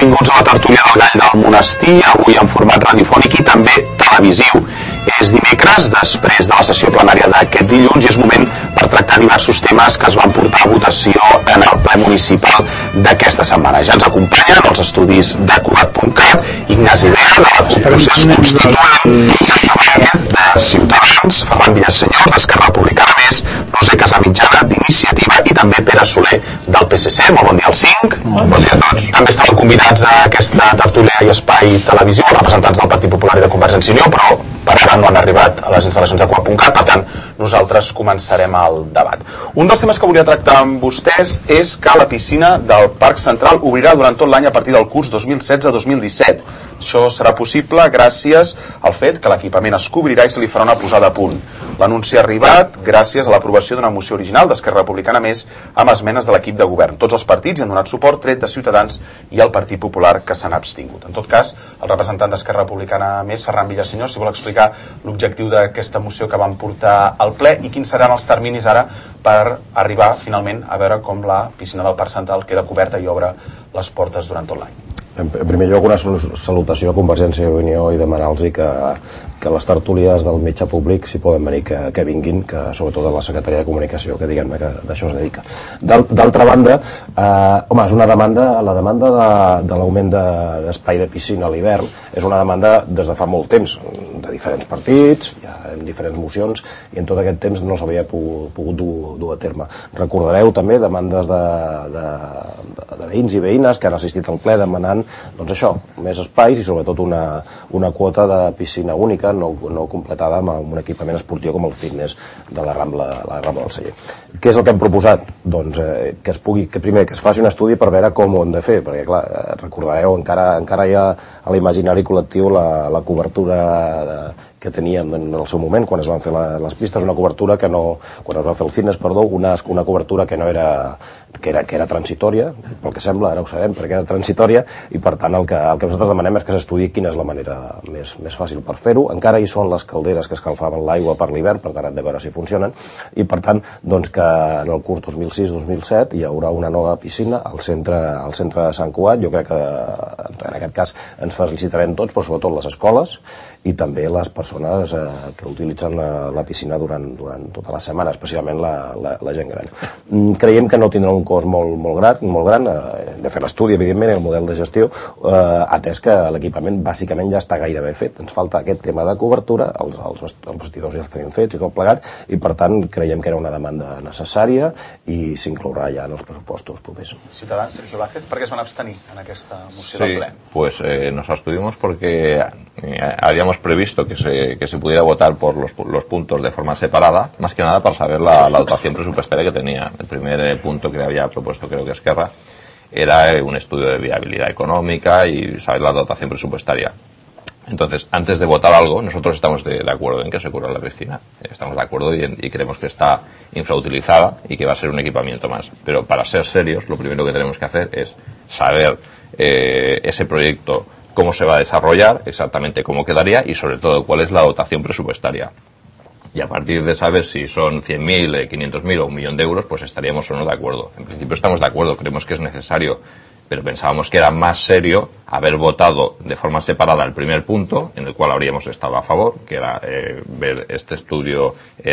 Benvinguts a la tertúlia del Gall del Monestir, avui en format radiofònic i també televisiu. És dimecres, després de la sessió plenària d'aquest dilluns, i és moment per tractar diversos temes que es van portar a votació en el ple municipal d'aquesta setmana. Ja ens acompanyen els estudis de Cugat.cat, Ignasi Bea, de la Procés Constituent, Sergio Vázquez, de Ciutadans, Ferran Villasenyor, d'Esquerra Republicana Més, Roser Casamitjana, d'Iniciativa, i també Pere Soler, del PSC. Molt bon dia als 5. Bon dia a tots. També estaven convidats a aquesta tertúlia i espai televisiu els representants del Partit Popular i de Convergència i Unió, però per ara no han arribat a les instal·lacions de Cugat.cat, per tant, nosaltres començarem el debat. Un dels temes que volia tractar amb vostès és que la piscina del Parc Central obrirà durant tot l'any a partir del curs 2016-2017. Això serà possible gràcies al fet que l'equipament es cobrirà i se li farà una posada a punt. L'anunci ha arribat gràcies a l'aprovació d'una moció original d'Esquerra Republicana Més amb esmenes de l'equip de govern. Tots els partits hi han donat suport, tret de Ciutadans i el Partit Popular, que s'han abstingut. En tot cas, el representant d'Esquerra Republicana Més, Ferran Villasenyor, si vol explicar l'objectiu d'aquesta moció que van portar al ple i quins seran els terminis ara per arribar finalment a veure com la piscina del Parc Central queda coberta i obre les portes durant tot l'any. En primer lloc, una salutació a Convergència i Unió i demanar-los que les tertúlies del mitjà públic, si poden venir, que vinguin, que sobretot a la Secretaria de Comunicació, que diguem-ne que d'això es dedica. D'altra banda, home, és una demanda, la demanda de l'augment d'espai de piscina a l'hivern és una demanda des de fa molt temps, de diferents partits, ja en diferents mocions, i en tot aquest temps no s'havia pogut dur a terme. Recordareu també demandes de veïns i veïnes que han assistit al ple demanant, doncs això, més espais i sobretot una quota de piscina única no completada amb un equipament esportiu com el fitness de la Rambla del Celler. Què és el que hem proposat? Doncs que primer que es faci un estudi per veure com ho hem de fer, perquè clar, recordareu, encara hi ha a l'imaginari col·lectiu la cobertura que teníem en el seu moment quan es van fer les pistes, una cobertura que no, quan es va fer el fitness, perdó, una cobertura que no era que era transitòria, pel que sembla, ara ho sabem, perquè era transitòria, i per tant el que nosaltres demanem és que s'estudiï quina és la manera més fàcil per fer-ho. Encara hi són les calderes que escalfaven l'aigua per l'hivern, per tant hem de veure si funcionen, i per tant doncs que en el curs 2006-2007 hi haurà una nova piscina al centre de Sant Cugat. Jo crec que en aquest cas ens felicitarem tots, però sobretot les escoles i també les persones que utilitzen la piscina durant tota la setmana, especialment la gent gran. Creiem que no tindrà un cost molt gran, de fer l'estudi, evidentment, el model de gestió, atès que l'equipament bàsicament ja està gairebé fet. Ens falta aquest tema de cobertura, els vestidors ja els tenim fets i tot plegat, i per tant creiem que era una demanda necessària i s'inclourà ja en els pressupostos propers. Ciutadans, Sergio Vázquez, ¿por qué se van a abstenir en esta moción del Pleno? Pues nos abstuvimos porque habíamos previsto que se pudiera votar por los puntos de forma separada, más que nada para saber la dotación presupuestaria que tenía. El primer punto que había propuesto, creo que Esquerra, era un estudio de viabilidad económica y saber la dotación presupuestaria. Entonces, antes de votar algo, nosotros estamos de acuerdo en que se cubra la piscina. Estamos de acuerdo y creemos que está infrautilizada y que va a ser un equipamiento más. Pero para ser serios, lo primero que tenemos que hacer es saber ese proyecto, cómo se va a desarrollar, exactamente cómo quedaría y sobre todo cuál es la dotación presupuestaria. Y a partir de saber si son 100.000, 500.000 o 1 millón de euros, pues estaríamos o no de acuerdo. En principio estamos de acuerdo, creemos que es necesario, pero pensábamos que era más serio haber votado de forma separada el primer punto, en el cual habríamos estado a favor, que era ver este estudio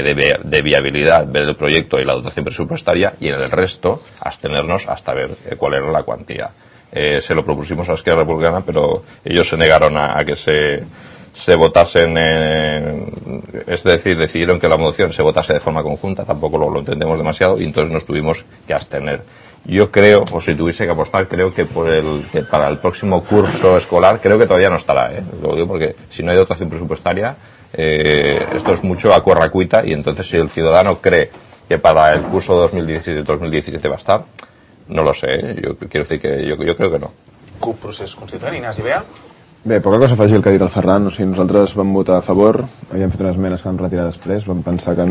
de viabilidad, ver el proyecto y la dotación presupuestaria, y en el resto abstenernos hasta ver cuál era la cuantía. Se lo propusimos a Esquerra Republicana, pero ellos se negaron a que se votasen, es decir, decidieron que la moción se votase de forma conjunta, tampoco lo entendemos demasiado, y entonces nos tuvimos que abstener. Yo creo, o si tuviese que apostar, creo que para el próximo curso escolar, creo que todavía no estará, lo digo porque si no hay dotación presupuestaria, esto es mucho a corracuita, y entonces si el ciudadano cree que para el curso 2017-2017 va a estar, no lo sé, yo quiero decir que yo creo que no. CUP, Procés Constituent, Ignasi Bea. Bé, poca cosa afegir el que ha dit el Ferran. O sigui, nosaltres vam votar a favor, havíem fet unes esmenes que vam retirar després, vam pensar que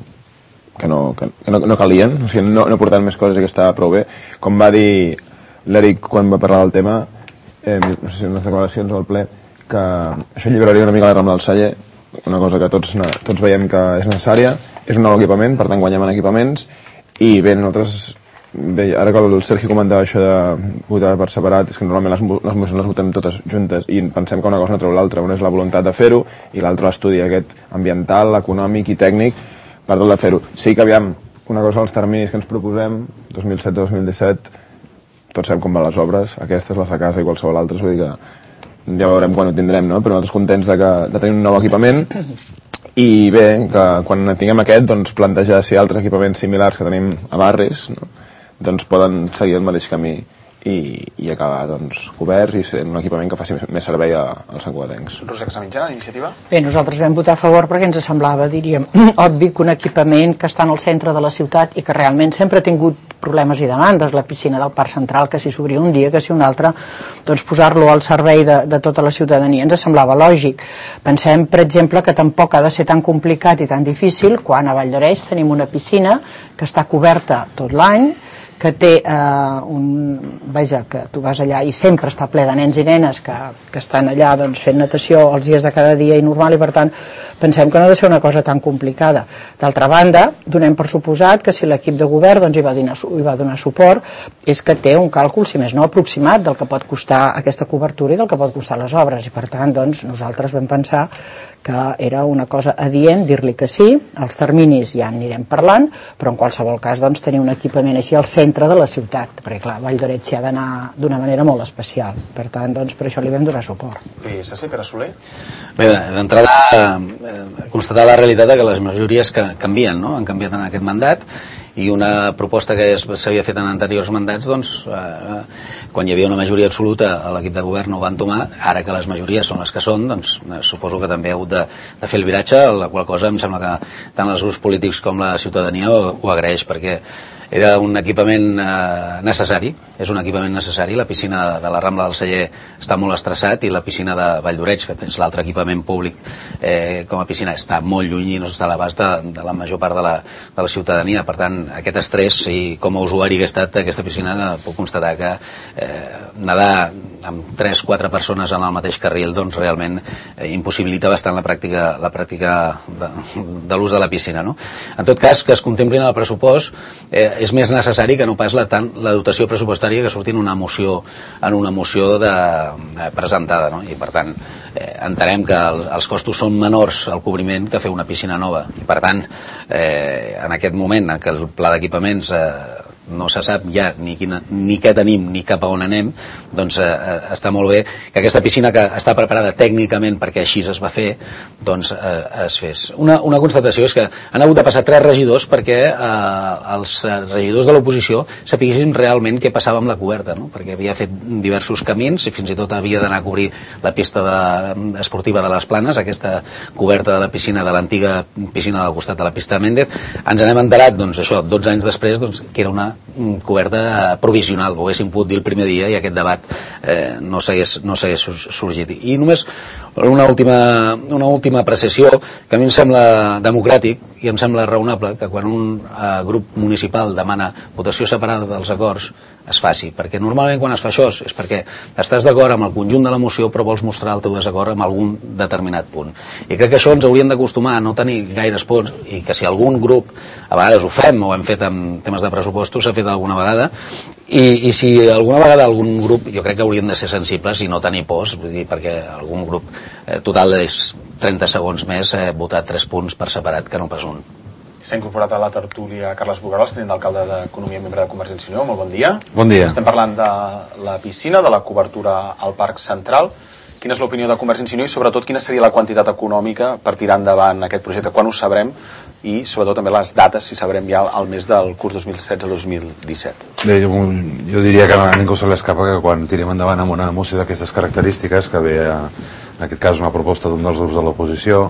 no calien, o sigui, no portaven més coses i que estava prou bé. Com va dir l'Eric quan va parlar del tema, no sé si en les declaracions o al ple, que això alliberaria una mica la Rambla del Celler, una cosa que tots veiem que és necessària, és un nou equipament, per tant guanyem en equipaments, i bé, nosaltres bé, ara que el Sergi comentava això de votar per separat, és que normalment les mocions les votem totes juntes i pensem que una cosa no treu l'altra. Una és la voluntat de fer-ho i l'altra l'estudi aquest ambiental, econòmic i tècnic per tal de fer-ho. Sí que aviam, una cosa als terminis que ens proposem, 2007-2017, tots sabem com van les obres, aquestes, les de casa i qualsevol altra, vull dir que ja veurem quan ho tindrem, no? Però nosaltres contents de tenir un nou equipament i bé, que quan tinguem aquest, doncs plantejar si altres equipaments similars que tenim a barris, no? Doncs poden seguir el mateix camí i acabar doncs, coberts i ser un equipament que faci més servei als santcugatencs. Rosa Casamitjana, d'iniciativa? Bé, nosaltres vam votar a favor perquè ens semblava, diríem, obvi que un equipament que està en el centre de la ciutat i que realment sempre ha tingut problemes i demandes, la piscina del Parc Central, que si s'obria un dia, que si un altre, doncs posar-lo al servei de tota la ciutadania ens semblava lògic. Pensem, per exemple, que tampoc ha de ser tan complicat i tan difícil quan a Valldoreix tenim una piscina que està coberta tot l'any, que té que tu vas allà i sempre està ple de nens i nenes que estan allà doncs, fent natació els dies de cada dia i normal, i per tant pensem que no ha de ser una cosa tan complicada. D'altra banda, donem per suposat que si l'equip de govern doncs, hi va donar suport, és que té un càlcul, si més no aproximat, del que pot costar aquesta cobertura i del que pot costar les obres, i per tant doncs, nosaltres vam pensar que era una cosa adient dir-li que sí, els terminis ja anirem parlant, però en qualsevol cas doncs, tenir un equipament així al centre de la ciutat, perquè clar, Valldoreix s'hi ha d'anar d'una manera molt especial, per tant doncs, per això li vam donar suport. PSC, Pere Soler? Bé, d'entrada constatar la realitat que les majories canvien, no? Han canviat en aquest mandat, i una proposta que s'havia fet en anteriors mandats, doncs, quan hi havia una majoria absoluta a l'equip de govern no ho van tomar, ara que les majories són les que són, doncs suposo que també ha hagut de fer el viratge, la qual cosa em sembla que tant els grups polítics com la ciutadania ho agraeix, perquè era un equipament necessari, és un equipament necessari. La piscina de la Rambla del Celler està molt estressat i la piscina de Valldoreix, que és l'altre equipament públic com a piscina, està molt lluny i no està a l'abast de la major part de la ciutadania. Per tant, aquest estrès, i com a usuari que he estat d'aquesta piscina, puc constatar que nedar amb 3-4 persones en el mateix carril doncs realment impossibilita bastant la pràctica de l'ús de la piscina, no? En tot cas, que es contemplin en el pressupost és més necessari que no pas la dotació pressupostària que surti en una moció presentada, no? I per tant entenem que els costos són menors al cobriment que fer una piscina nova, i per tant en aquest moment en què el pla d'equipaments no se sap ja ni què tenim ni cap a on anem, doncs està molt bé que aquesta piscina, que està preparada tècnicament perquè així es va fer, doncs es fes. Una constatació és que han hagut de passar 3 regidors perquè els regidors de l'oposició sapiguessin realment què passava amb la coberta, no? Perquè havia fet diversos camins i fins i tot havia d'anar a cobrir la pista esportiva de les Planes, aquesta coberta de la piscina, de l'antiga piscina del costat de la pista de Méndez. Ens n'hem enterat, doncs això, 12 anys després, doncs, que era una coberta provisional, ho haguéssim pogut dir el primer dia i aquest debat no s'hagués sorgit. I només una última apreciació que a mi em sembla democràtic i em sembla raonable que quan un grup municipal demana votació separada dels acords es faci, perquè normalment quan es fa això és perquè estàs d'acord amb el conjunt de la moció però vols mostrar el teu desacord amb algun determinat punt, i crec que això ens hauríem d'acostumar a no tenir gaires punts, i que si algun grup, a vegades ho fem o hem fet amb temes de pressupostos, s'ha fet alguna vegada, i si alguna vegada algun grup, jo crec que haurien de ser sensibles i no tenir pors, vull dir, perquè algun grup total és 30 segons més votar 3 punts per separat que no pas un. S'ha incorporat a la tertúlia Carles Bugarols, tinent d'alcalde d'Economia, membre de Convergència i Unió. Molt bon dia. Bon dia. Estem parlant de la piscina, de la cobertura al Parc Central. Quina és l'opinió de Convergència i Unió i sobretot quina seria la quantitat econòmica per tirar endavant aquest projecte? Quan ho sabrem? I sobretot també les dates, si sabrem ja al mes del curs 2016-2017. Bé, jo diria que a ningú se l'escapa que quan tirem endavant amb una moció d'aquestes característiques, que ve en aquest cas una proposta d'un dels grups de l'oposició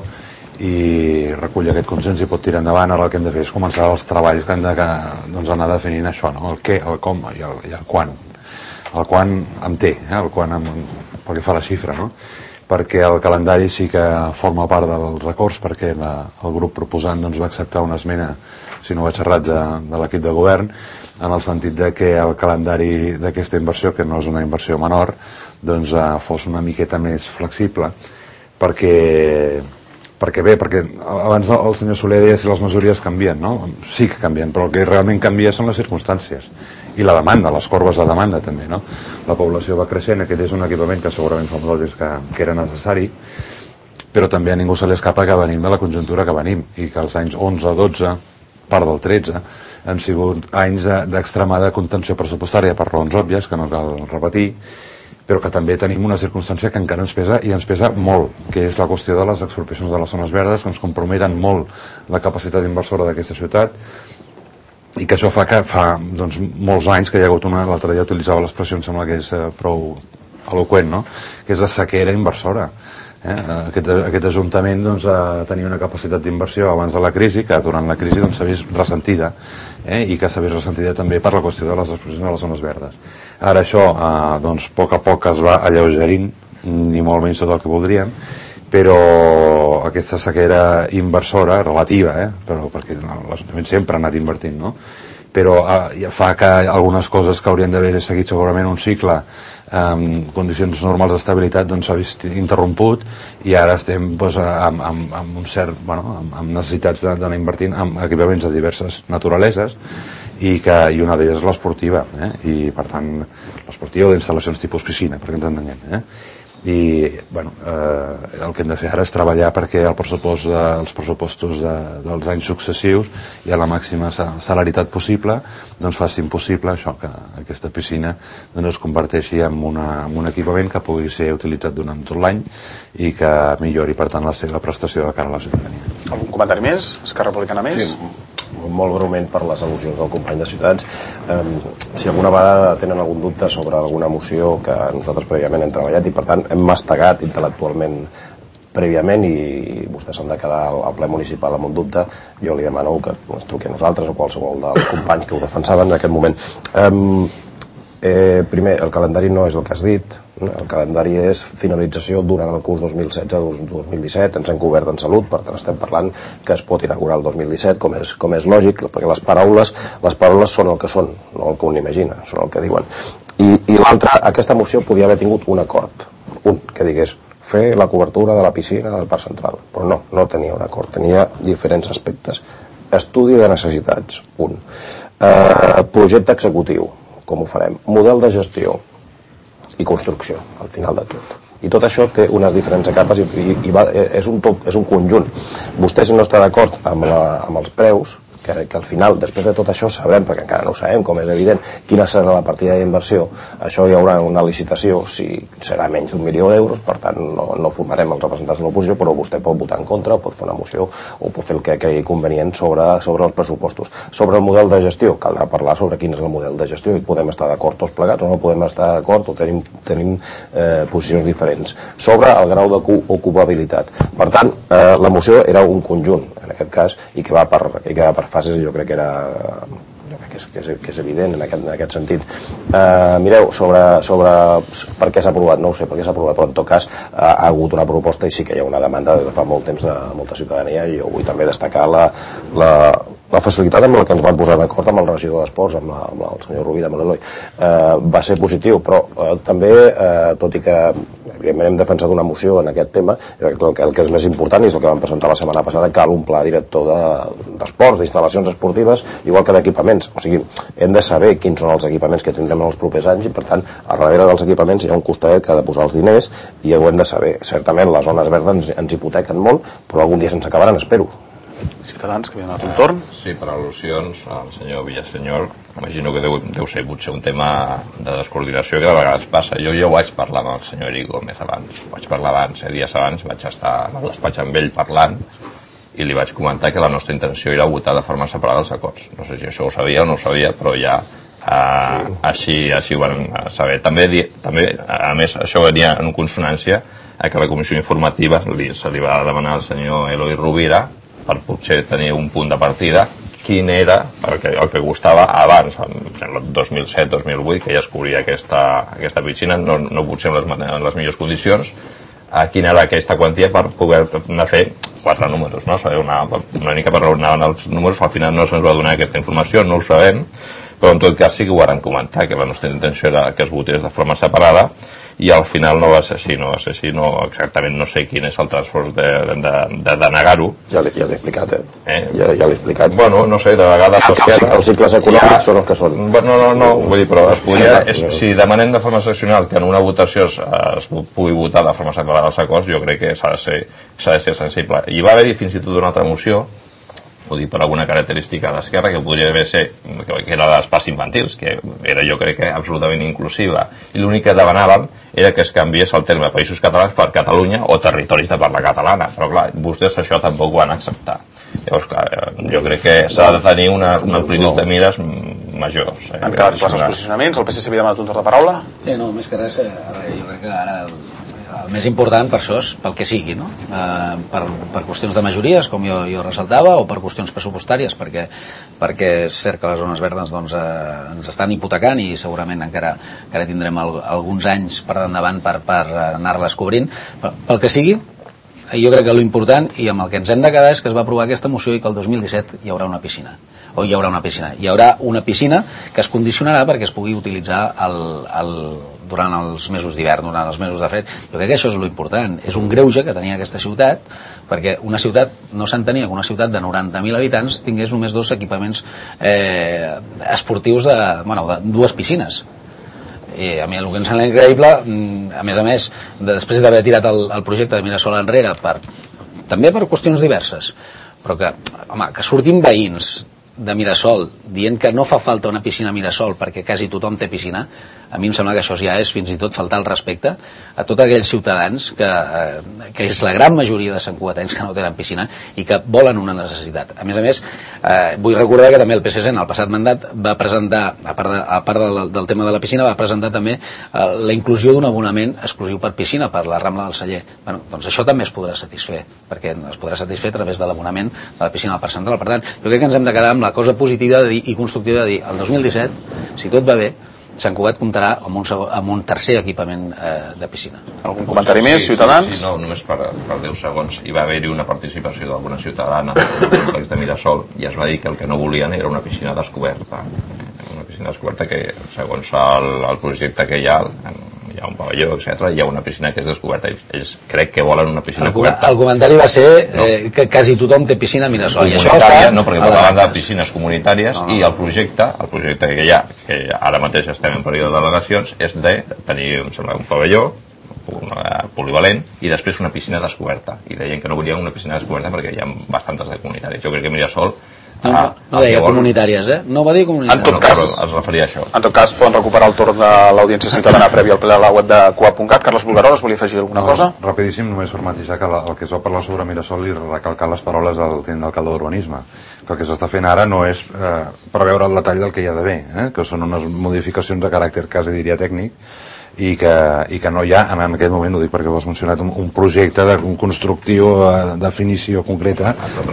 i recull aquest consens i pot tirar endavant, ara el que hem de fer és començar els treballs que hem d'anar definint això, no? El què, el com i el quan. El quan amb T, el quan pel que fa a la xifra, no? Perquè el calendari sí que forma part dels acords, perquè el grup proposant va acceptar una esmena, si no vaig errat, de l'equip de govern, en el sentit de que el calendari d'aquesta inversió, que no és una inversió menor, fos una miqueta més flexible, perquè perquè abans el senyor Soler deia si les majories canvien, no? Sí que canvien, però el que realment canvia són les circumstàncies i la demanda, les corbes de demanda també, no? La població va creixent, aquest és un equipament que segurament fa molts anys que era necessari, però també a ningú se li escapa que venim de la conjuntura que venim i que els anys 11, 12, part del 13 han sigut anys d'extremada contenció pressupostària per raons òbvies, que no cal repetir, però que també tenim una circumstància que encara ens pesa, i ens pesa molt, que és la qüestió de les expropiacions de les zones verdes, que ens comprometen molt la capacitat inversora d'aquesta ciutat, i que això fa que doncs, molts anys que hi ha hagut l'altre dia utilitzava l'expressió, em sembla que és prou eloqüent, no? Que és de sequera inversora. Aquest Ajuntament doncs, tenia una capacitat d'inversió abans de la crisi, que durant la crisi doncs, s'ha vist ressentida, i que s'ha vist ressentida també per la qüestió de les expropiacions de les zones verdes. Ara això, doncs, a poc es va alleugerint, ni molt menys tot el que voldríem, però aquesta sequera inversora relativa, però perquè l'Ajuntament sempre ha anat invertint, no? Però fa que algunes coses que haurien d'haver seguit segurament un cicle en condicions normals d'estabilitat doncs s'ha vist interromput, i ara estem doncs, amb un cert, amb necessitats d'anar invertint en equipaments de diverses naturaleses, i una d'elles és l'esportiva, i per tant l'esportiva o d'instal·lacions tipus piscina, perquè ens entenguem, i el que hem de fer ara és treballar perquè els pressupostos dels anys successius i a la màxima celeritat possible doncs facin possible això, que aquesta piscina doncs es converteixi en un equipament que pugui ser utilitzat durant tot l'any i que millori per tant la seva prestació de cara a la ciutadania. Algun comentari més? Esquerra Republicana més? Sí, molt breument per les al·lusions del company de Ciutadans. Si alguna vegada tenen algun dubte sobre alguna moció que nosaltres prèviament hem treballat i per tant hem mastegat intel·lectualment prèviament i vostès s'han de quedar al ple municipal amb un dubte, jo li demano que ens truqui a nosaltres o qualsevol dels companys que ho defensaven en aquest moment. Primer, el calendari no és el que has dit, el calendari és finalització durant el curs 2016-2017, ens hem cobert en salut, per tant estem parlant que es pot inaugurar el 2017, com és lògic, perquè les paraules són el que són, no el que un imagina, són el que diuen. I l'altre, aquesta moció podia haver tingut un acord, que digués fer la cobertura de la piscina del Parc Central, però no tenia un acord, tenia diferents aspectes. Estudi de necessitats, projecte executiu, com ho farem, model de gestió i construcció, al final de tot. I tot això té unes diferents capes i és un conjunt. Vostè, si no està d'acord amb els preus, que al final, després de tot això, sabrem, perquè encara no ho sabem, com és evident, quina serà la partida d'inversió. Això hi haurà una licitació, si serà menys d'1 milió d'euros, per tant no formarem els representants de l'oposició, però vostè pot votar en contra, o pot fer una moció, o pot fer el que cregui convenient sobre els pressupostos. Sobre el model de gestió, caldrà parlar sobre quin és el model de gestió, i podem estar d'acord tots plegats, o no podem estar d'acord, o tenim posicions diferents. Sobre el grau d'ocupabilitat. Per tant, la moció era un conjunt, en aquest cas, i que va per fases, jo crec que és evident en aquest sentit. Mireu, sobre per què s'ha aprovat, no ho sé per què s'ha aprovat, però en tot cas ha hagut una proposta i sí que hi ha una demanda des de fa molt temps de molta ciutadania, i jo vull també destacar la facilitat amb la que ens vam posar d'acord amb el regidor d'Esports, amb el senyor Rovira, amb l'Eloi. Va ser positiu, però també, tot i que evidentment hem defensat una moció en aquest tema, el que és més important, i és el que vam presentar la setmana passada, cal un pla director d'esports, d'instal·lacions esportives, igual que d'equipaments. O sigui, hem de saber quins són els equipaments que tindrem en els propers anys, i per tant, a darrere dels equipaments hi ha un costadet que ha de posar els diners, i ho hem de saber. Certament, les zones verdes ens hipotequen molt, però algun dia se'ns acabaran, espero. Ciutadans, que havien donat un torn. Sí, per al·lusions al senyor Villasenyor, imagino que deu ser potser un tema de descoordinació que de vegades passa. Jo ja ho vaig parlar amb el senyor Eric Gómez abans, dies abans vaig estar al despatx amb ell parlant i li vaig comentar que la nostra intenció era votar de forma separada els acords. No sé si això ho sabia o no ho sabia, però ja així ho van saber. També, a més, això venia en consonància a que la comissió informativa se li va demanar al senyor Eloi Rovira per potser tenir un punt de partida quin era el que costava abans, el 2007-2008, que ja es cobria aquesta piscina, no potser en les millors condicions, quina era aquesta quantia per poder anar a fer 4 números, no? Saber una mica per raonar els números, al final no se'ns va donar aquesta informació, no ho sabem, però en tot cas sí que ho varen comentar, que la nostra intenció era que es votés de forma separada, i al final no va ser així, exactament no sé quin és el transfors de negar-ho. Ja l'he explicat, ja l'he explicat. Bueno, no sé, de vegades... Els cicles econòmics són els que són. No, vull dir, però si demanem de forma excepcional que en una votació es pugui votar de forma separada els acords, jo crec que s'ha de ser sensible. I va haver-hi fins i tot una altra moció, ho dic per alguna característica d'Esquerra, que podria haver ser, que era dels parcs infantils, que era, jo crec que absolutament inclusiva, i l'únic que demanàvem era que es canviés el terme Països Catalans per Catalunya o territoris de parla catalana, però clar, vostès això tampoc ho van acceptar. Llavors, clar, jo crec que s'ha de tenir una amplitud de mires majors. Han quedat clars els posicionaments, el PSC havia demanat un torn de paraula? Sí, no, més que res, jo crec que ara el més important per això és pel que sigui, no? Per qüestions de majories, com jo ressaltava, o per qüestions pressupostàries, perquè és cert que les zones verdes doncs, ens estan hipotecant i segurament encara tindrem alguns anys per endavant per anar-les cobrint. Pel que sigui, jo crec que l'important i amb el que ens hem de quedar és que es va aprovar aquesta moció i que el 2017 hi haurà una piscina. Hi haurà una piscina que es condicionarà perquè es pugui utilitzar durant els mesos d'hivern, durant els mesos de fred. Jo crec que això és l'important. És un greuge que tenia aquesta ciutat, perquè una ciutat no s'entenia que una ciutat de 90.000 habitants tingués només 2 equipaments esportius de 2 piscines. I a mi el que em sembla increïble, a més, després d'haver tirat el projecte de Mirasol enrere, també per qüestions diverses, però que surtin veïns de Mirasol dient que no fa falta una piscina a Mirasol perquè quasi tothom té piscina, a mi em sembla que això ja és fins i tot faltar el respecte a tots aquells ciutadans que és la gran majoria de santcugatencs que no tenen piscina i que volen una necessitat. A més, vull recordar que també el PSC en el passat mandat va presentar, a part del tema de la piscina, va presentar també la inclusió d'un abonament exclusiu per piscina, per la Rambla del Celler. Doncs això també es podrà satisfer, perquè es podrà satisfer a través de l'abonament de la piscina del Parc Central. Per tant, jo crec que ens hem de quedar amb la cosa positiva i constructiva de dir, el 2017, si tot va bé, Sant Cugat comptarà amb un tercer equipament de piscina. Algun comentari més, Ciutadans? Sí, no, només per 10 segons. Hi va haver-hi una participació d'alguna ciutadana al complex de Mirasol i es va dir que el que no volien era una piscina descoberta. Una piscina descoberta que, segons el projecte que hi ha un pavelló, etc., hi ha una piscina que és descoberta. Ells crec que volen una piscina coberta. El comentari va ser que quasi tothom té piscina a Mirasol. No, perquè parlaven de piscines comunitàries i el projecte que hi ha, que ara mateix estem en període de delegacions, és de tenir un pavelló polivalent i després una piscina descoberta. I deien que no volien una piscina descoberta perquè hi ha bastantes de comunitàries. Jo crec que Mirasol no deia comunitàries, no va dir comunitàries. En tot cas, es referia a això. En tot cas, poden recuperar el torn de l'audiència ciutadana prèvia al ple de la web de Coap.cat. Carles Bulgaró, es volia afegir alguna cosa? Rapidíssim, només per matisar que el que es va parlar sobre Mirasol i recalcar les paraules del tinent d'alcalde d'Urbanisme, que el que s'està fent ara no és preveure el detall del que hi ha d'haver, que són unes modificacions de caràcter quasi diria tècnic i que no hi ha, en aquest moment, ho dic perquè ho has mencionat, un projecte un constructiu, definició concreta.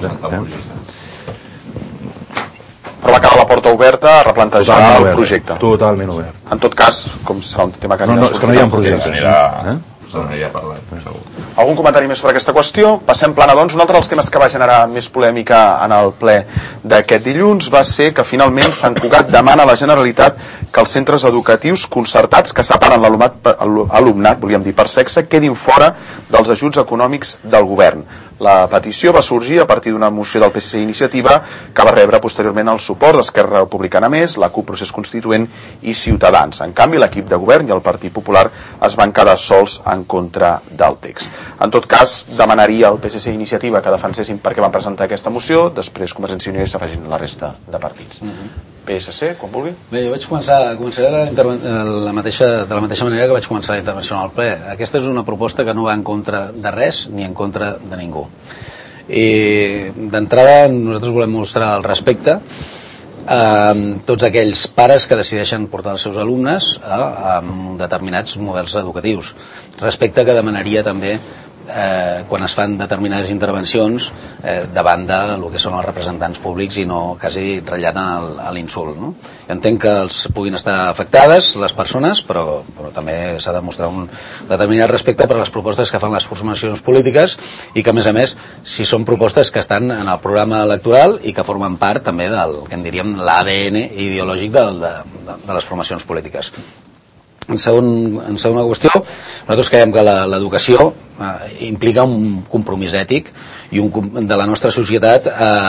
Però va quedar la porta oberta a replantejar el projecte. Totalment obert. En tot cas, com serà un tema que no, és que no hi ha un projecte. S'aniria parlant, segur. Algun comentari més sobre aquesta qüestió? Passem plana, doncs. Un altre dels temes que va generar més polèmica en el ple d'aquest dilluns va ser que finalment Sant Cugat demana a la Generalitat que els centres educatius concertats que separen l'alumnat, volíem dir per sexe, quedin fora dels ajuts econòmics del govern. La petició va sorgir a partir d'una moció del PSC Iniciativa que va rebre posteriorment el suport d'Esquerra Republicana Més, la CUP Procés Constituent i Ciutadans. En canvi, l'equip de govern i el Partit Popular es van quedar sols en contra del text. En tot cas, demanaria al PSC Iniciativa que defensessin per què van presentar aquesta moció, després Convergència i Unió i s'afegin la resta de partits. PSC, quan vulgui. Bé, jo començaré de la mateixa manera que vaig començar la intervenció al ple. Aquesta és una proposta que no va en contra de res ni en contra de ningú. I d'entrada nosaltres volem mostrar el respecte a tots aquells pares que decideixen portar els seus alumnes a determinats models educatius. Respecte que demanaria també quan es fan determinades intervencions davant del que són els representants públics i no quasi ratllat a l'insult, no? Jo entenc que els puguin estar afectades les persones, però també s'ha de mostrar un determinat respecte per a les propostes que fan les formacions polítiques i que, a més, si són propostes que estan en el programa electoral i que formen part també del que en diríem l'ADN ideològic de les formacions polítiques. En segona qüestió, nosaltres creiem que l'educació implica un compromís ètic i de la nostra societat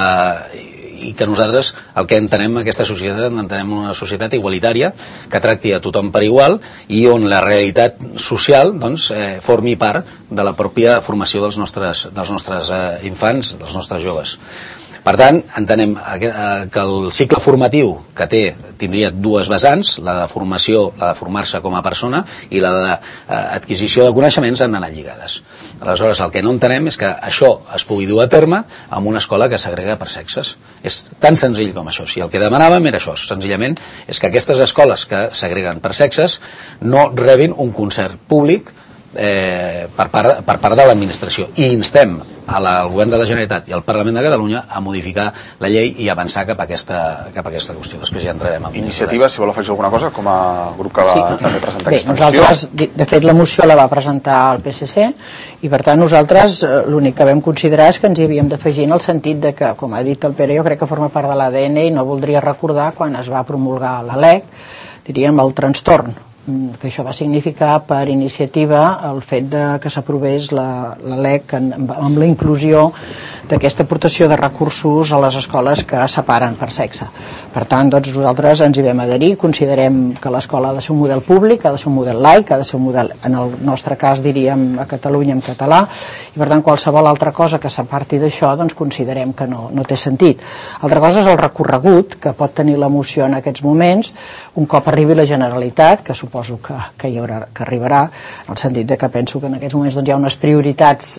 i que nosaltres el que entenem aquesta societat, entenem una societat igualitària que tracti a tothom per igual i on la realitat social formi part de la pròpia formació dels nostres infants, dels nostres joves. Per tant, entenem que el cicle formatiu que tindria dues vessants, la de formació, la de formar-se com a persona i la d'adquisició de coneixements han d'anar lligades. Aleshores, el que no entenem és que això es pugui dur a terme amb una escola que segrega per sexes. És tan senzill com això. Si el que demanàvem era això, senzillament, és que aquestes escoles que segreguen per sexes no rebin un concert públic per part de l'administració i instem al govern de la Generalitat i al Parlament de Catalunya a modificar la llei i avançar cap a aquesta qüestió. Després ja entrarem en Iniciativa, si vol afegir alguna cosa com a grup que va també presentar aquesta moció. Nosaltres, de fet, la moció la va presentar el PSC i per tant nosaltres l'únic que vam considerar és que ens hi havíem d'afegir en el sentit de que, com ha dit el Pere, jo crec que forma part de l'ADN i no voldria recordar quan es va promulgar la LEC, diríem el trastorn que això va significar per iniciativa el fet que s'aprovés la LEC amb la inclusió d'aquesta aportació de recursos a les escoles que separen per sexe. Per tant, nosaltres ens hi vam adherir, considerem que l'escola ha de ser un model públic, ha de ser un model laic, ha de ser un model, en el nostre cas diríem a Catalunya en català, i per tant qualsevol altra cosa que s'aparti d'això considerem que no té sentit. Altra cosa és el recorregut que pot tenir la moció en aquests moments, un cop arribi la Generalitat, que suposo que arribarà, en el sentit que penso que en aquests moments hi ha unes prioritats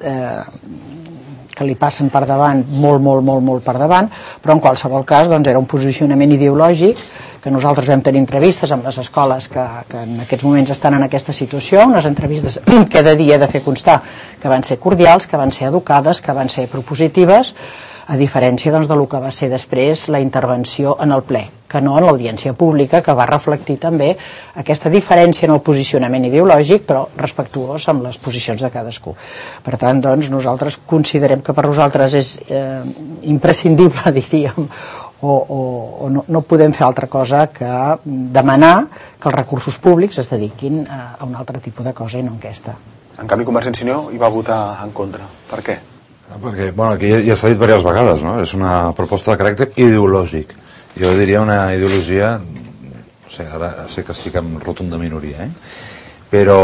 que li passen per davant, molt per davant, però en qualsevol cas era un posicionament ideològic que nosaltres vam tenir entrevistes amb les escoles que en aquests moments estan en aquesta situació, unes entrevistes que cada dia he de fer constar que van ser cordials, que van ser educades, que van ser propositives, a diferència del que va ser després la intervenció en el ple, que no en l'audiència pública, que va reflectir també aquesta diferència en el posicionament ideològic, però respectuós amb les posicions de cadascú. Per tant, nosaltres considerem que per nosaltres és imprescindible, diríem, o no podem fer altra cosa que demanar que els recursos públics es dediquin a un altre tipus de cosa i no a aquesta. En canvi, Convergència i Unió hi va votar en contra. Per què? Perquè, aquí ja s'ha dit diverses vegades, no? És una proposta de caràcter ideològic. Jo diria una ideologia, no sé, ara sé que estic en rotunda minoria, però,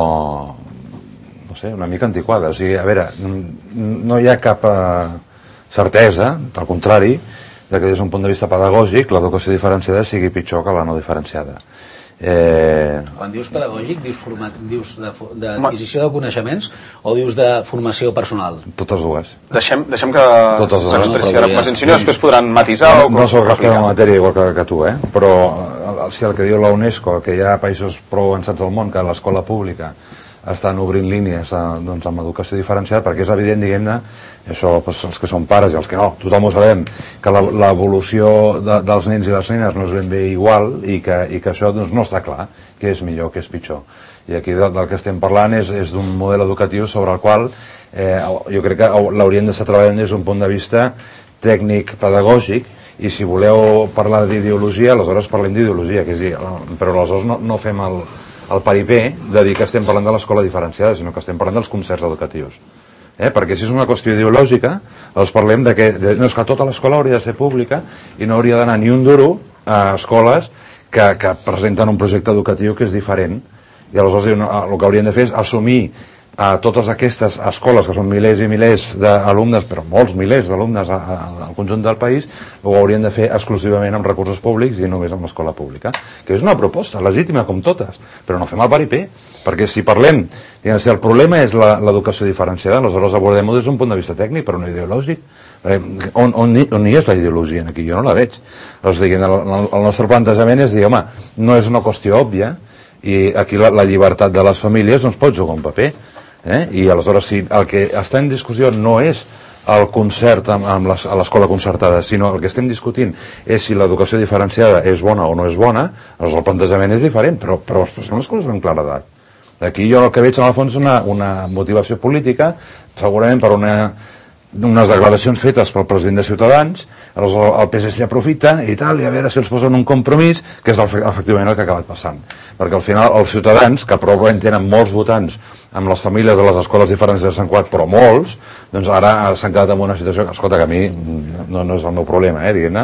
no sé, una mica antiquada. O sigui, a veure, no hi ha cap certesa, al contrari, que des d'un punt de vista pedagògic l'educació diferenciada sigui pitjor que la no diferenciada. Quan dius pedagògic, dius d'adquisició de coneixements o dius de formació personal? Totes dues. Deixem que s'expressi ara Convergència i Unió, després podran matisar o no soc expert en matèria igual que tu, però si el que diu la UNESCO, que hi ha països prou avançats al món que l'escola pública estan obrint línies amb educació diferenciada, perquè és evident, diguem-ne, això, els que són pares i els que no, tothom ho sabem, que l'evolució dels nens i les nenes no és ben bé igual i que això no està clar, què és millor, què és pitjor. I aquí del que estem parlant és d'un model educatiu sobre el qual jo crec que l'hauríem d'estar treballant des d'un punt de vista tècnic, pedagògic, i si voleu parlar d'ideologia, aleshores parlem d'ideologia, però aleshores no fem el paripé de dir que estem parlant de l'escola diferenciada, sinó que estem parlant dels concerts educatius. Perquè si és una qüestió ideològica, doncs parlem de que tota l'escola hauria de ser pública i no hauria d'anar ni un duro a escoles que presenten un projecte educatiu que és diferent. I aleshores el que haurien de fer és assumir a totes aquestes escoles, que són milers i milers d'alumnes, però molts milers d'alumnes al conjunt del país, ho haurien de fer exclusivament amb recursos públics i només amb l'escola pública, que és una proposta legítima com totes, però no fem el paripé, perquè si parlem, si el problema és l'educació diferenciada, aleshores abordem-ho des d'un punt de vista tècnic, però no ideològic. On hi és la ideologia aquí? Jo no la veig. El nostre plantejament és dir, home, no és una qüestió òbvia, i aquí la llibertat de les famílies doncs pot jugar un paper. I aleshores, si el que està en discussió no és el concert a l'escola concertada, sinó el que estem discutint és si l'educació diferenciada és bona o no és bona, doncs el plantejament és diferent, però expressem les coses amb claredat. Aquí jo el que veig en el fons és una motivació política, segurament per unes declaracions fetes pel president de Ciutadans, el PSC aprofita i tal, i a veure si els posen un compromís, que és efectivament el que ha acabat passant. Perquè al final els ciutadans, que probablement tenen molts votants amb les famílies de les escoles diferents de Sant Cugat, però molts, doncs ara s'han quedat en una situació que, escolta, que a mi no és el meu problema, diguem-ne,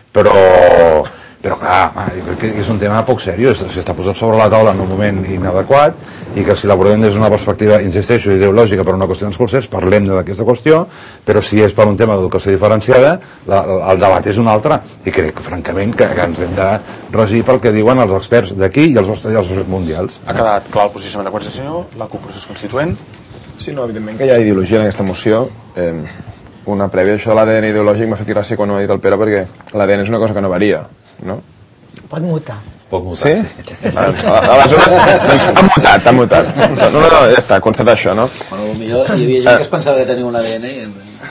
però clar, crec que és un tema poc seriós, s'està posant sobre la taula en un moment inadequat, i que si l'abordem des d'una perspectiva, insisteixo, ideològica per una qüestió dels concerts, parlem d'aquesta qüestió, però si és per un tema d'educació diferenciada, el debat és un altre, i crec, francament, que ens hem de regir pel que diuen els experts d'aquí i els experts mundials. Ha quedat clar el posicionament de Constitució, la CUP Procés Constituent? Sí, no, evidentment que hi ha ideologia en aquesta moció. Una prèvia, això de l'ADN ideològic m'ha fet gràcia quan ho ha dit el Pere, perquè l'ADN és una cosa que no varia, no? Pot mutar. Sí? Aleshores, doncs ha mutat. No, ja està, constatar això, no? Bueno, potser hi havia gent que es pensava que tenia un ADN i...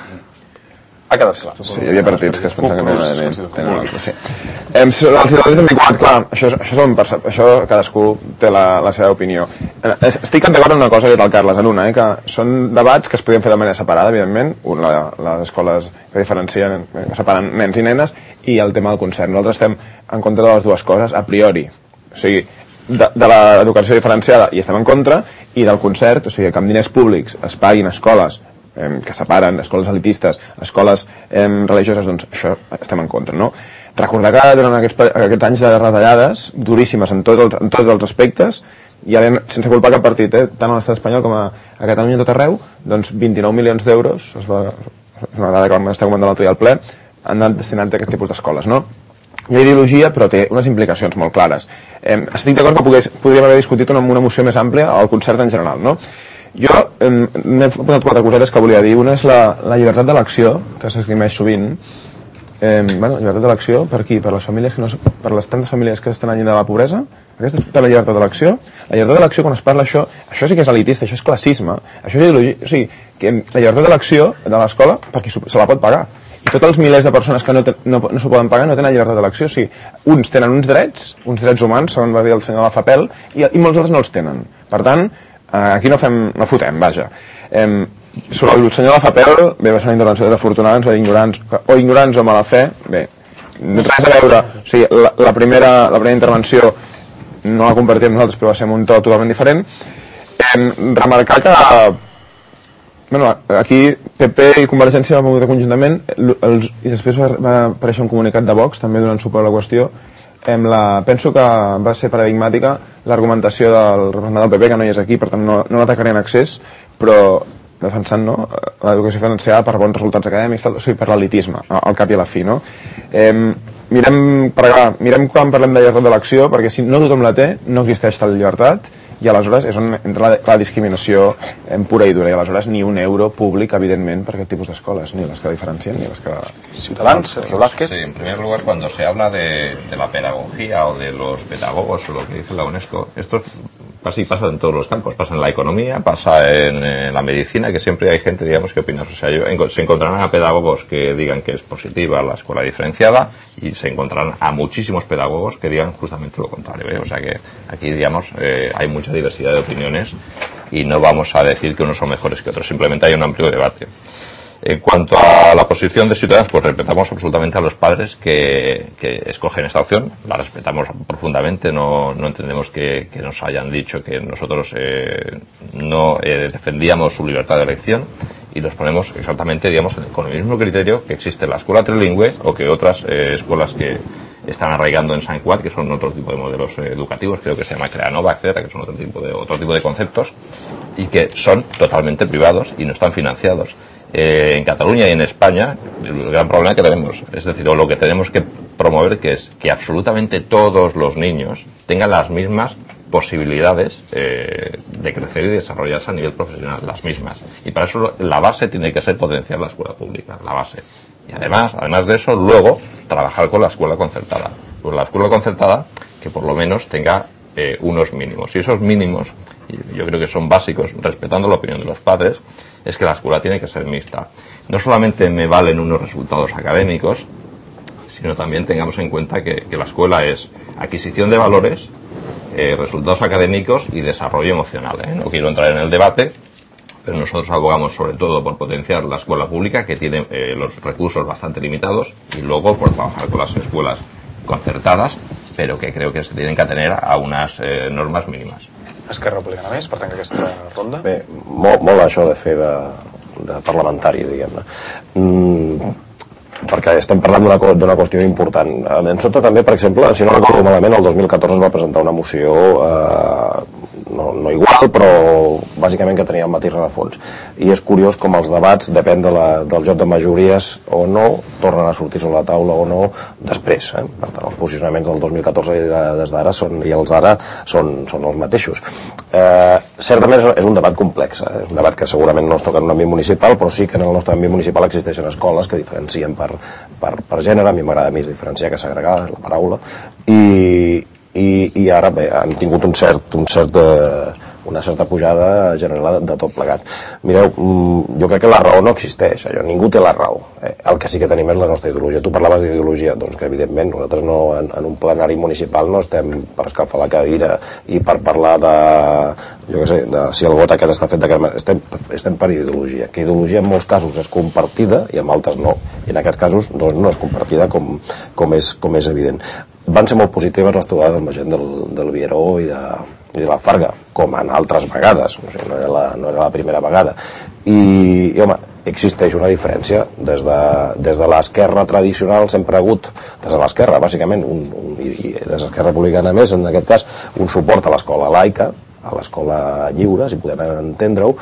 Ha quedat clar. Sí, hi havia partits que es pensaven que tenen un altre, sí. Els ciutadans han dit, clar, això cadascú té la seva opinió. Estic d'acord en una cosa que ha dit el Carles, en una, que són debats que es podien fer de manera separada, evidentment, les escoles que diferencien, que separen nens i nenes, i el tema del concert. Nosaltres estem en contra de les dues coses, a priori. O sigui, de l'educació diferenciada hi estem en contra, i del concert, o sigui, que amb diners públics es paguin escoles que separen, escoles elitistes, escoles religioses, doncs això estem en contra, no? Recordar que durant aquests anys de retallades duríssimes en tots els aspectes, i ara sense culpar cap partit, tant a l'estat espanyol com a Catalunya tot arreu, doncs 29 milions d'euros, és una dada que vam estar comentant l'altre dia al ple, han anat destinats a aquest tipus d'escoles, no? Hi ha ideologia, però té unes implicacions molt clares. Estic d'acord que podríem haver discutit una moció més àmplia al concert en general, no? Jo m'he posat 4 cosetes que volia dir. Una és la llibertat d'elecció, que s'esgrimeix sovint. Llibertat d'elecció per qui? Per les famílies per les tantes famílies que estan al llindar de la pobresa? Aquesta és la llibertat d'elecció? La llibertat d'elecció, quan es parla això sí que és elitista, això és classisme, això és ideologia. O sigui, que la llibertat d'elecció de l'escola, per qui se la pot pagar. I tots els milers de persones que no s'ho poden pagar no tenen llibertat d'elecció. O sigui, uns tenen uns drets humans, segons va dir el senyor de la FAPEL, i molts altres no els tenen. Per tant, aquí no fotem, vaja. Sobre el senyor de la FAPEL, bé, va ser una intervenció desafortunada, ens va dir ignorants o mala fe, bé, no té res a veure, o sigui, la primera intervenció no la compartim nosaltres, però va ser un to totalment diferent. Remarcar que aquí PP i Convergència van votar conjuntament, i després va aparèixer un comunicat de Vox, també donant suport a la qüestió. Penso que va ser paradigmàtica l'argumentació del representant del PP, que no hi és aquí, per tant no l'atacaré en accés, però defensant l'educació diferenciada per bons resultats acadèmics, o sigui, per l'elitisme, al cap i a la fi, no? Mirem quan parlem de llibertat d'elecció, perquè si no tothom la té, no existeix tal llibertat, i aleshores és on entra la discriminació pura i dura, i aleshores ni un euro públic, evidentment, per aquest tipus d'escoles, ni les que diferencien, ni les que... Ciutadans, Sergio Blázquez. Sí, en primer lugar, cuando se habla de la pedagogía o de los pedagogos, o lo que dice la UNESCO, esto pasa en todos los campos, pasa en la economía, pasa en la medicina, que siempre hay gente, digamos, que opina. O sea, se encontrarán a pedagogos que digan que es positiva la escuela diferenciada y se encontrarán a muchísimos pedagogos que digan justamente lo contrario, ¿eh? O sea que aquí, digamos, hay mucha diversidad de opiniones y no vamos a decir que unos son mejores que otros, simplemente hay un amplio debate. En cuanto a la posición de Ciudadanos, pues respetamos absolutamente a los padres que escogen esta opción, la respetamos profundamente, no entendemos que nos hayan dicho que nosotros no defendíamos su libertad de elección, y los ponemos exactamente, digamos, con el mismo criterio que existe en la escuela trilingüe o que otras escuelas que están arraigando en Sant Cugat, que son otro tipo de modelos educativos, creo que se llama Creanova, etcétera, que son otro tipo de conceptos, y que son totalmente privados y no están financiados. En Cataluña y en España el gran problema que tenemos, es decir, o lo que tenemos que promover, que es que absolutamente todos los niños tengan las mismas posibilidades de crecer y desarrollarse a nivel profesional, las mismas. Y para eso la base tiene que ser potenciar la escuela pública, la base. Y además de eso, luego trabajar con la escuela concertada. Pues la escuela concertada que por lo menos tenga unos mínimos. Y esos mínimos y yo creo que son básicos, respetando la opinión de los padres, es que la escuela tiene que ser mixta. No solamente me valen unos resultados académicos, sino también tengamos en cuenta que la escuela es adquisición de valores, resultados académicos y desarrollo emocional. No quiero entrar en el debate, pero nosotros abogamos sobre todo por potenciar la escuela pública, que tiene los recursos bastante limitados, y luego por trabajar con las escuelas concertadas, però que crec que se tenen que atener a unes normes mínimes. Esquerra Republicana més, per tancar aquesta ronda. Bé, molt això de fer de parlamentari, diguem-ne. Perquè estem parlant d'una qüestió important. En sota també, per exemple, si no recordo malament, el 2014 es va presentar una moció no igual, però bàsicament que tenia el mateix rerefons. I és curiós com els debats, depèn del joc de majories o no, tornen a sortir sobre la taula o no després. Per tant, els posicionaments del 2014 des d'ara i els d'ara són els mateixos. Certament és un debat complex, és un debat que segurament no es toca en un àmbit municipal, però sí que en el nostre àmbit municipal existeixen escoles que diferencien per gènere. A mi m'agrada més diferenciar que segregar, és la paraula, i ara bé, han tingut una certa pujada general de tot plegat. Mireu, jo crec que la raó no existeix, ningú té la raó. El que sí que tenim és la nostra ideologia. Tu parlaves d'ideologia, doncs que evidentment nosaltres no, en un plenari municipal no estem per escalfar la cadira i per parlar de si el vot aquest està fet d'aquesta manera. Estem per ideologia, que ideologia en molts casos és compartida i en altres no, i en aquests casos doncs, no és compartida com és evident. Van ser molt positives les trobades amb la gent del Vieró i de la Farga, com en altres vegades, o sigui, no era la primera vegada. I home, existeix una diferència. Des de l'esquerra tradicional sempre ha hagut, des de l'esquerra, bàsicament, i des de l'Esquerra Republicana més, en aquest cas, un suport a l'escola laica, a l'escola lliure, si podem entendre-ho,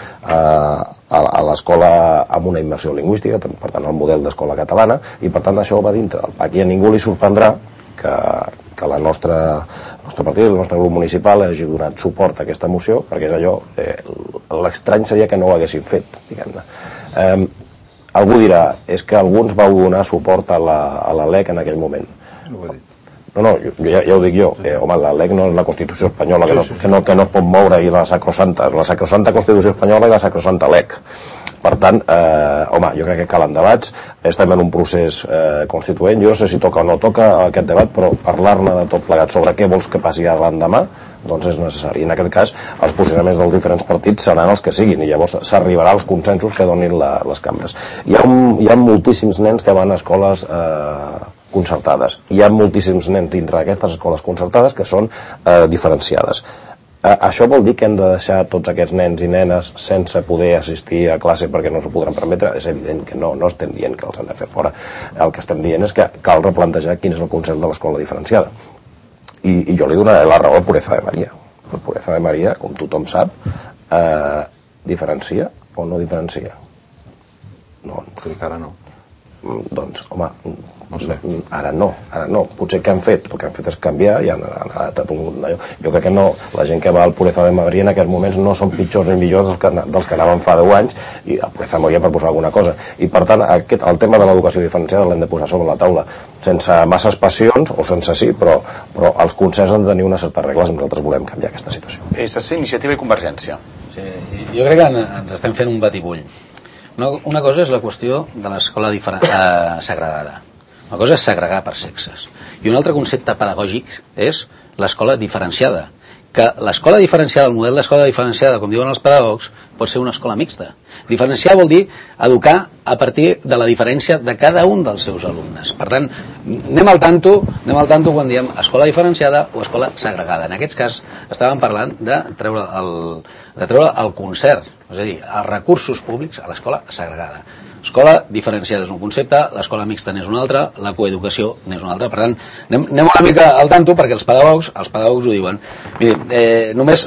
a l'escola amb una immersió lingüística, per tant, el model d'escola catalana, i per tant això va dintre del PAC. I a ningú li sorprendrà que el nostre partit, el nostre grup municipal hagi donat suport a aquesta moció, perquè és allò, l'estrany seria que no ho haguessin fet, diguem-ne. Algú dirà, és que alguns vau donar suport a la LEC en aquell moment. No ho he dit. No, ja ho dic jo. Home, la LEC no és la Constitució espanyola, que no es pot moure, i la sacrosanta Constitució espanyola i la sacrosanta LEC. Per tant, home, jo crec que calen debats, estem en un procés constituent, jo no sé si toca o no toca aquest debat, però parlar-ne de tot plegat sobre què vols que passi l'endemà, doncs és necessari. En aquest cas, els posicionaments dels diferents partits seran els que siguin, i llavors s'arribarà als consensos que donin les cambres. Hi ha moltíssims nens que van a escoles concertades. Hi ha moltíssims nens dintre d'aquestes escoles concertades que són diferenciades. Això vol dir que hem de deixar tots aquests nens i nenes sense poder assistir a classe perquè no s'ho podran permetre? És evident que no estem dient que els han de fer fora. El que estem dient és que cal replantejar quin és el concepte de l'escola diferenciada. I jo li donaré la raó al Pureza de Maria. El Pureza de Maria, com tothom sap, diferencia o no diferencia? No. Crec que ara no. Doncs, home, no sé. Ara no. Potser el que han fet és canviar i han adaptat jo crec que no, la gent que va al Pureza de Maria en aquests moments no són pitjors ni millors dels que anaven fa 10 anys, i el Pureza de Maria per posar alguna cosa. I per tant, el tema de l'educació diferenciada l'hem de posar sobre la taula, sense masses passions, o sense sí, però els concerts han de tenir unes certes regles. Nosaltres volem canviar aquesta situació. PSC, Iniciativa i Convergència. Sí, jo crec que ens estem fent un batibull. Una cosa és la qüestió de l'escola segregada. Una cosa és segregar per sexes. I un altre concepte pedagògic és l'escola diferenciada. Que l'escola diferenciada, el model d'escola diferenciada, com diuen els pedagogs, pot ser una escola mixta. Diferenciar vol dir educar a partir de la diferència de cada un dels seus alumnes. Per tant, anem al tanto quan diem escola diferenciada o escola segregada. En aquest cas estàvem parlant de treure el concert, és a dir, els recursos públics a l'escola segregada. Escola diferenciada és un concepte, l'escola mixta n'és un altre, la coeducació n'és un altre. Per tant, anem una mica al tanto, perquè els pedagogs ho diuen. Miri, només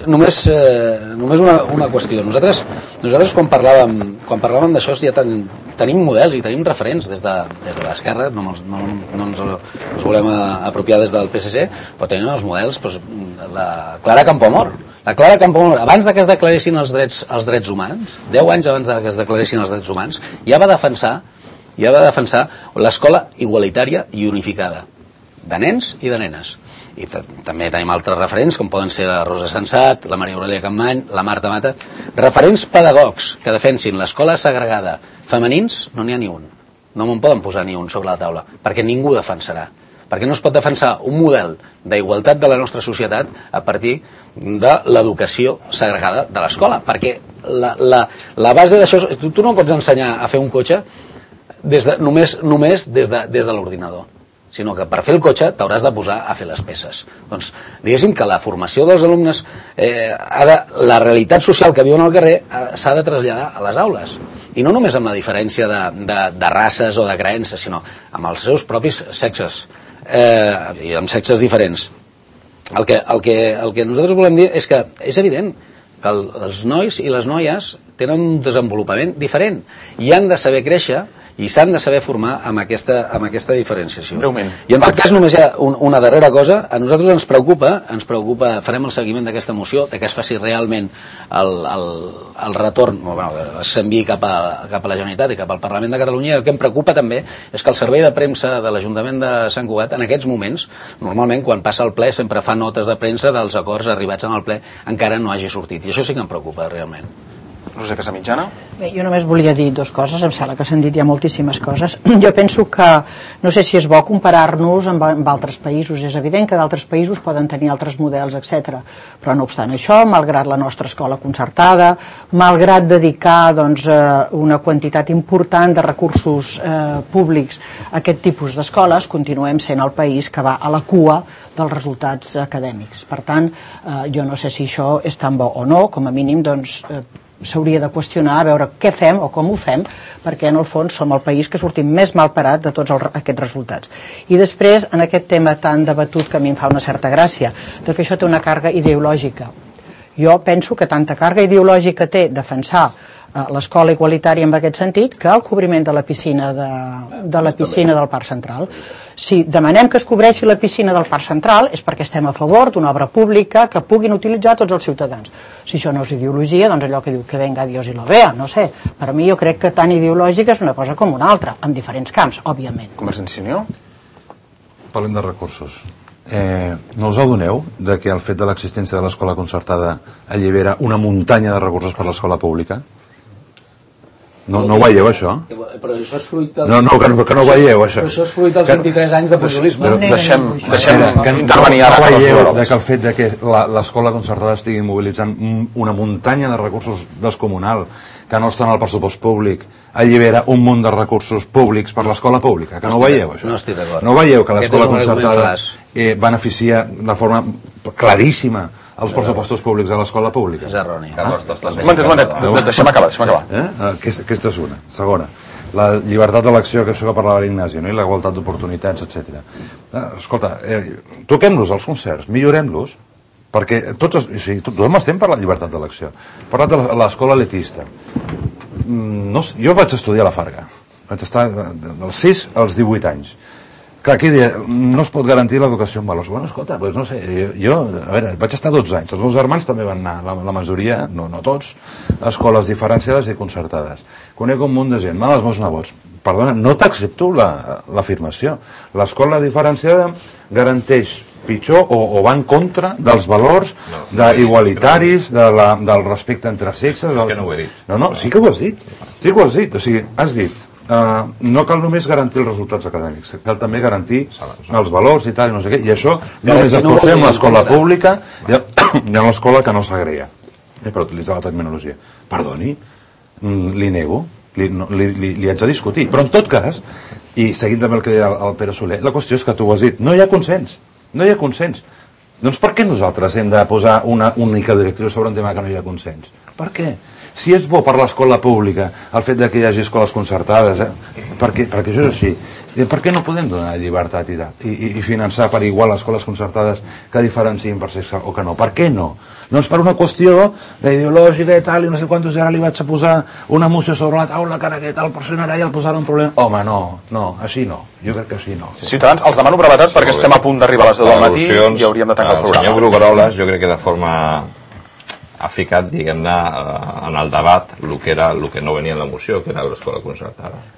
una qüestió. Nosaltres quan parlàvem d'això ja tenim models i tenim referents des de l'esquerra, no ens volem apropiar des del PSC, però tenim els models, la Clara Campoamor. La Clara Campoamor, abans que es declaressin els drets humans, 10 anys abans que es declaressin els drets humans, ja va defensar l'escola igualitària i unificada, de nens i de nenes. i també tenim altres referents, com poden ser la Rosa Sensat, la Maria Aurelia Campmany, la Marta Mata, referents pedagogs que defensin l'escola segregada femenins, no n'hi ha ni un. No me'n poden posar ni un sobre la taula, perquè ningú defensarà. Perquè no es pot defensar un model d'igualtat de la nostra societat a partir de l'educació segregada de l'escola, perquè la base d'això... Tu no pots ensenyar a fer un cotxe només des de l'ordinador, sinó que per fer el cotxe t'hauràs de posar a fer les peces. Doncs diguéssim que la formació dels alumnes, la realitat social que viuen al carrer s'ha de traslladar a les aules. I no només amb la diferència de races o de creences, sinó amb els seus propis sexes, i amb sexes diferents. El que nosaltres volem dir és que és evident que els nois i les noies tenen un desenvolupament diferent i han de saber créixer i s'han de saber formar amb aquesta diferenciació. Breument. I en tot cas només hi ha una darrera cosa. A nosaltres ens preocupa, farem el seguiment d'aquesta moció, que es faci realment el retorn, s'enviï cap a la Generalitat i cap al Parlament de Catalunya. El que em preocupa també és que el servei de premsa de l'Ajuntament de Sant Cugat, en aquests moments, normalment quan passa el ple sempre fa notes de premsa dels acords arribats en el ple, encara no hagi sortit. I això sí que em preocupa realment. Roser Casamitjana? Bé, jo només volia dir dues coses, em sembla que s'han dit ja moltíssimes coses. Jo penso que, no sé si és bo comparar-nos amb altres països, és evident que d'altres països poden tenir altres models, etc. Però no obstant això, malgrat la nostra escola concertada, malgrat dedicar una quantitat important de recursos públics a aquest tipus d'escoles, continuem sent el país que va a la cua dels resultats acadèmics. Per tant, jo no sé si això és tan bo o no, com a mínim, s'hauria de qüestionar a veure què fem o com ho fem, perquè en el fons som el país que sortim més mal parat de tots aquests resultats. I després, en aquest tema tan debatut que a mi em fa una certa gràcia, que això té una càrrega ideològica. Jo penso que tanta càrrega ideològica té defensar l'escola igualitària en aquest sentit que el cobriment de la piscina del Parc Central. Si demanem que es cobreixi la piscina del Parc Central és perquè estem a favor d'una obra pública que puguin utilitzar tots els ciutadans. Si això no és ideologia, doncs allò que diu que venga Dios i lo vea, no sé. Per mi jo crec que tan ideològica és una cosa com una altra, en diferents camps, òbviament. Convergència i Unió? Parlem de recursos. No us adoneu de que el fet de l'existència de l'escola concertada allibera una muntanya de recursos per l'escola pública? No ho veieu, això? Però això és fruit del... No, que no ho veieu, això. Però això és fruit dels 23 anys de pujolisme. Deixem intervenir ara. No veieu que el fet que l'escola concertada estigui mobilitzant una muntanya de recursos descomunal que no estan al pressupost públic allibera un munt de recursos públics per l'escola pública? Que no ho veieu, això? No estic d'acord. No veieu que l'escola concertada beneficia de forma claríssima els pressupostos públics de l'escola pública? És erroni. Deixem acabar. Aquesta és una. Segona, la llibertat d'elecció, que això que parlava l'Ignasi, no? I la igualtat d'oportunitats, etc. Escolta, toquem-los els concerts, millorem-los, perquè tothom estem per la llibertat d'elecció. Parlat de l'escola elitista. Jo vaig estudiar a la Farga, vaig estar dels 6 als 18 anys. Clar, aquí no es pot garantir l'educació en valors. Bueno, escolta, doncs no sé, jo, a veure, vaig estar 12 anys, els meus germans també van anar, la majoria, no tots, a escoles diferenciades i concertades. Conec un munt de gent, els meus nebots. Perdona, no t'accepto l'afirmació. L'escola diferenciada garanteix pitjor o va en contra dels valors igualitaris, del respecte entre sexes. És que no ho he dit. No, sí que ho has dit. Sí que ho has dit. O sigui, has dit no cal només garantir els resultats acadèmics, cal també garantir els valors i tal, no sé què, i això només es pot fer en l'escola pública i en l'escola que no s'agrega per utilitzar la terminologia. Perdoni, li nego, li haig de discutir, però en tot cas, i seguint també el que deia el Pere Soler, la qüestió és que tu ho has dit, no hi ha consens. Doncs per què nosaltres hem de posar una única directriu sobre un tema que no hi ha consens? Per què? Si és bo per l'escola pública el fet que hi hagi escoles concertades, perquè això és així, per què no podem donar llibertat i finançar per igual escoles concertades que diferencien per sexe o que no? Per què no? Doncs per una qüestió d'ideològica i tal, i no sé quantos, ara li vaig a posar una moció sobre la taula que ara aquest el pressionarà i el posarà un problema. Home, no, així no. Jo crec que així no. Ciutadans, els demano brevetat perquè estem a punt d'arribar a les 10 del matí i hauríem de tancar el programa. El senyor Brugueroles, jo crec que de forma ha ficat, diguem-ne, en el debat el que no venia en la moció, que era l'escola concertada.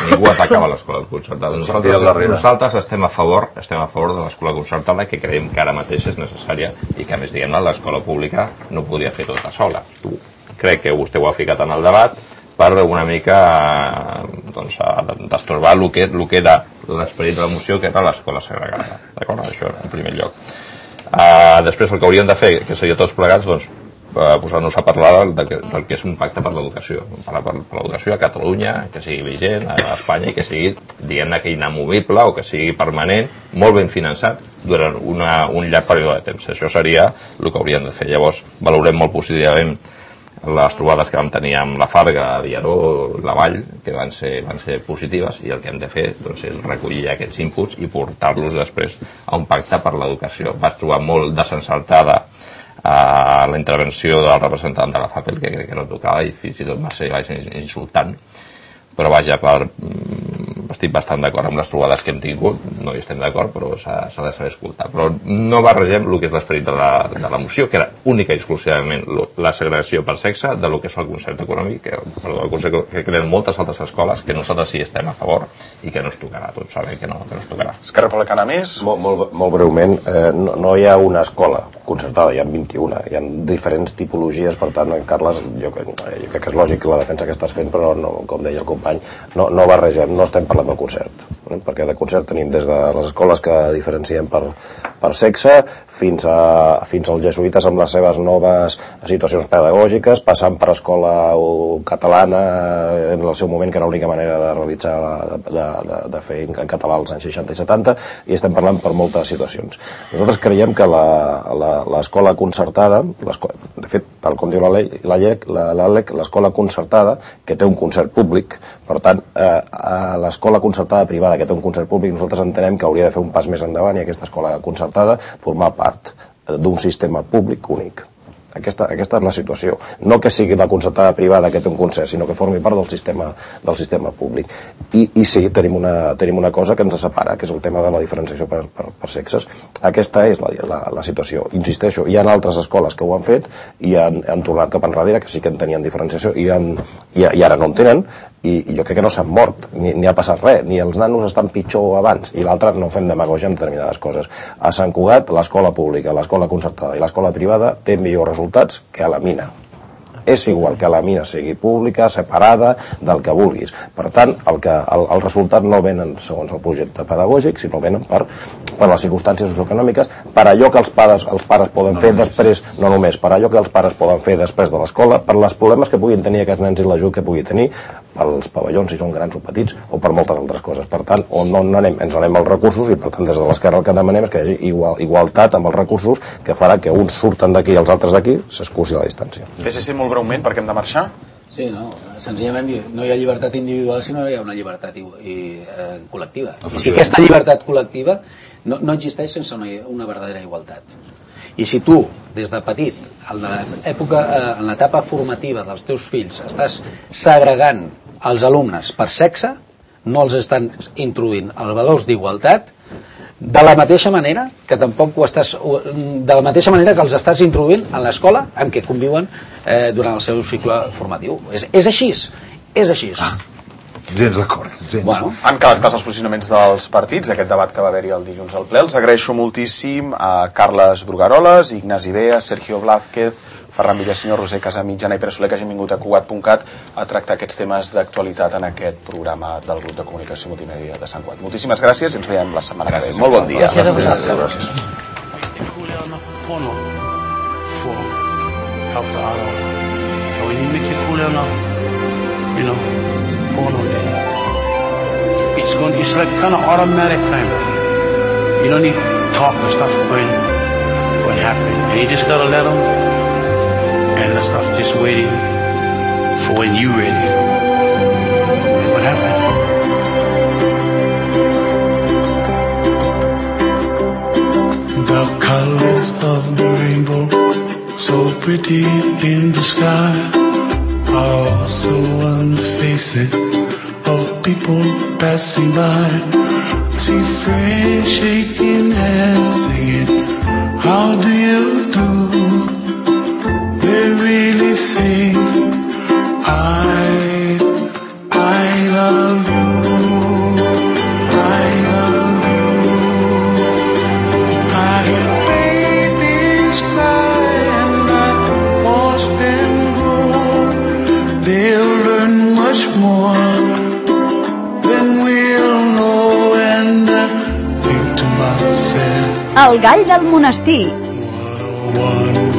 ningú atacava l'escola concertada. Nosaltres estem a favor de l'escola concertada, que creiem que ara mateix és necessària i que, a més, diguem-ne, l'escola pública no podria fer tota sola. Crec que vostè ho ha ficat en el debat per una mica destorbar el que era l'esperit de la moció, que era l'escola segregada. D'acord? Això en primer lloc. Després el que hauríem de fer, que seria tots plegats, posar-nos a parlar del que és un pacte per l'educació. Per l'educació a Catalunya, que sigui vigent, a Espanya, i que sigui, diguem-ne, que inamovible o que sigui permanent, molt ben finançat durant un llarg període de temps. Això seria el que hauríem de fer. Llavors, valorem molt positivament les trobades que vam tenir amb la Farga, Diaró, la Vall, que van ser positives, i el que hem de fer és recollir aquests inputs i portar-los després a un pacte per l'educació. Vaig trobar molt desencertada la intervenció del representant de la FAPEL, que crec que no tocava, i fins i tot va ser insultant, però vaja, estic bastant d'acord amb les trobades que hem tingut, no hi estem d'acord, però s'ha de saber escoltar. Però no barregem el que és l'esperit de la moció, que era única i exclusivament la segregació per sexe, de lo que és el concert econòmic, que creen moltes altres escoles, que nosaltres sí estem a favor i que no es tocarà, tots sabem que no es tocarà. Esquerra Republicana més? Molt breument, no hi ha una escola concertada, hi ha 21, hi ha diferents tipologies, per tant, Carles, jo crec que és lògic la defensa que estàs fent, però no, com deia el company, no barregem, no estem parlant del concert, perquè de concert tenim des de les escoles que diferenciem per sexe fins als jesuïtes amb les seves noves situacions pedagògiques, passant per escola catalana en el seu moment, que era l'única manera de realitzar de fer en català als anys 60 i 70, i estem parlant per moltes situacions. Nosaltres creiem que l'escola concertada, de fet, tal com diu l'ALEC, l'escola concertada, que té un concert públic, per tant, l'escola concertada privada que té un concert públic, nosaltres entenem que hauria de fer un pas més endavant i aquesta escola concertada formar part d'un sistema públic únic. Aquesta és la situació. No que sigui la concertada privada que té un concert, sinó que formi part del sistema públic. I sí, tenim una cosa que ens separa, que és el tema de la diferenciació per sexes. Aquesta és la situació. Insisteixo, hi ha altres escoles que ho han fet i han tornat cap enrere, que sí que en tenien diferenciació i ara no en tenen, i jo crec que no s'han mort, ni ha passat res, ni els nanos estan pitjor abans, i l'altre no fem demagògia en determinades coses. A Sant Cugat, l'escola pública, l'escola concertada i l'escola privada té millors resultats que a la Mina. És igual que la Mina sigui pública, separada, del que vulguis. Per tant, els resultats no venen segons el projecte pedagògic, sinó venen per les circumstàncies socioeconòmiques, per allò que els pares poden fer després, no només, per allò que els pares poden fer després de l'escola, per els problemes que puguin tenir aquests nens i l'ajut que pugui tenir, pels pavellons, si són grans o petits, o per moltes altres coses. Per tant, ens anem als recursos, i per tant des de l'esquerra el que demanem és que hi hagi igualtat amb els recursos, que farà que uns surten d'aquí i els altres d'aquí, s'excusi la distància. PSC, molt breument, perquè hem de marxar? Sí, no, senzillament no hi ha llibertat individual si no hi ha una llibertat col·lectiva. I si aquesta llibertat col·lectiva no existeix sense una verdadera igualtat. I si tu, des de petit, en l'etapa formativa dels teus fills, estàs segregant els alumnes per sexe, no els estan introduint els valors d'igualtat, de la mateixa manera que els estàs introduint en l'escola en què conviuen durant el seu cicle formatiu. És així. Gens d'acord. Bueno. Han quedat clars els posicionaments dels partits d'aquest debat que va haver-hi el dilluns al ple. Els agraeixo moltíssim a Carles Brugaroles, Ignasi Bea, Sergio Blázquez, Ferran Villasenyor, Roser Casamitjana i Pere Soler, que hagin vingut a Cugat.cat a tractar aquests temes d'actualitat en aquest programa del grup de comunicació multimèdia de Sant Cugat. Moltíssimes gràcies i ens veiem la setmana que ve. Molt bon dia. Gràcies. It's like kind of automatic kind of. You don't need talk and stuff going happen. And you just gotta let them, and the stuff just waiting for when you ready. And what happened? The colors of the rainbow, so pretty in the sky, are also on the faces of people passing by. I see friends shaking hands, singing, how do you do? They really say, I love you. El gall del monestir. One